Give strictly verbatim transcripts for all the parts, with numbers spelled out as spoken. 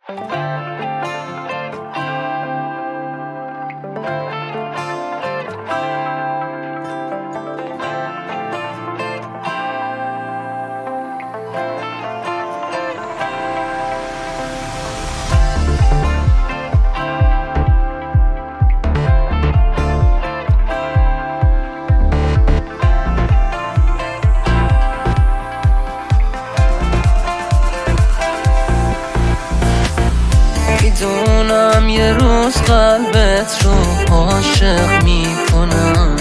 میدونم یه روز قلبت رو عاشق میکنم،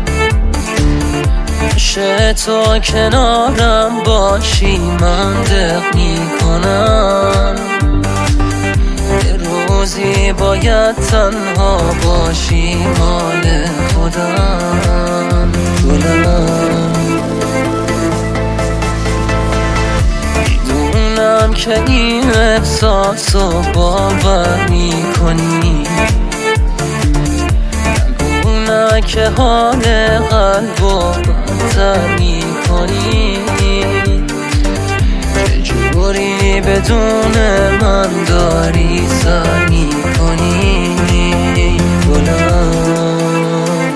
میشه تو کنارم باشی من دق میکنم. یه روزی باید تنها باشی مال خودم گلم. میدونم که این احساس رو باور میکنی، نگونه که حال قلب رو بدتر میکنی. چجوری بدون من داری سر میکنی گلم.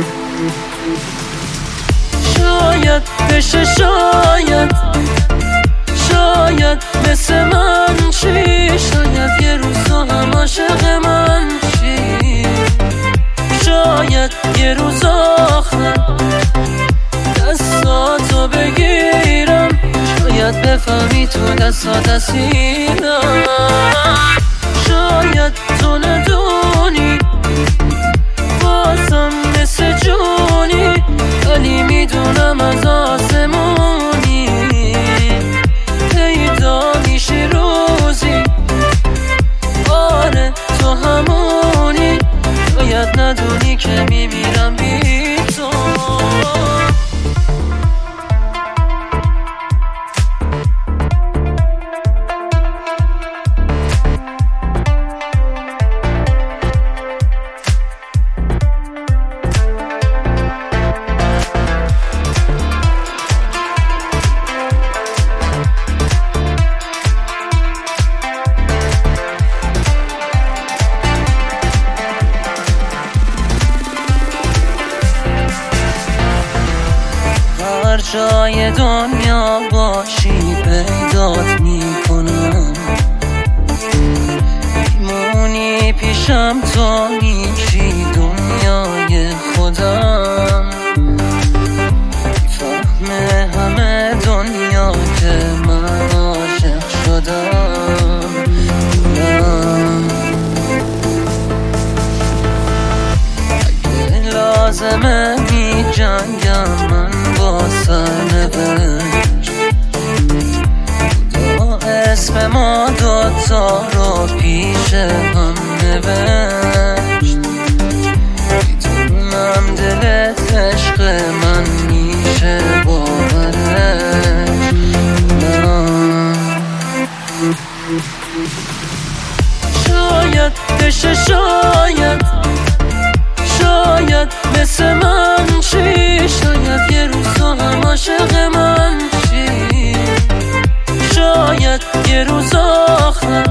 شاید بشه شاید شاید مثل من چی، شاید یه روز هم عاشق من چی، شاید یه روز آخر دستاتو بگیرم، شاید بفهمی تو دستات اسیرم. شاید تو ندونی بازم مثل جونی، ولی میدونم از آسمونی پیدا میشی روزی. آره تو همونی، شاید ندونی که میمیرم بی تو. هر جای دنیا باشی پیدات میکنم، میمونی پیشم تو میشی دنیای خودم. فهمه همه دنیا که من عاشق شدم. اگه لازمه می جنگم من با سرنوشت، خدا اسم ما دوتا رو پیش هم نوشت. میدونم دلت عشق من میشه باورش نه. شاید بشه شاید شاید مثل من چی، شاید یه روز تو هم عاشق من چی، شاید یه روز آخر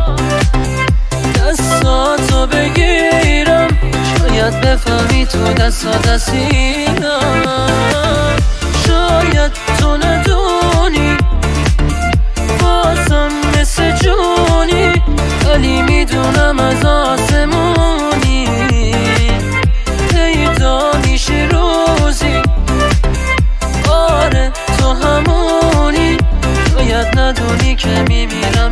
دستاتو بگیرم، شاید بفهمی تو دستات اسیرم. شاید تو ندونی بازم مثل جونی، ولی میدونم از آسمونی پیدا میشی روزی. آره تو همونی، شاید ندونی که میمیرم